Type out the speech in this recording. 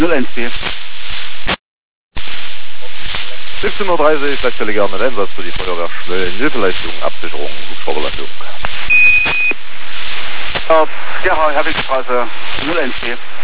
014. 17:30 Uhr, gleichzeitiger Einsatz für die Feuerwehr Schmölln, Hilfeleistung, Absicherung, Hubschrauberlandung. Auf Gerhard Herwigstraße 014.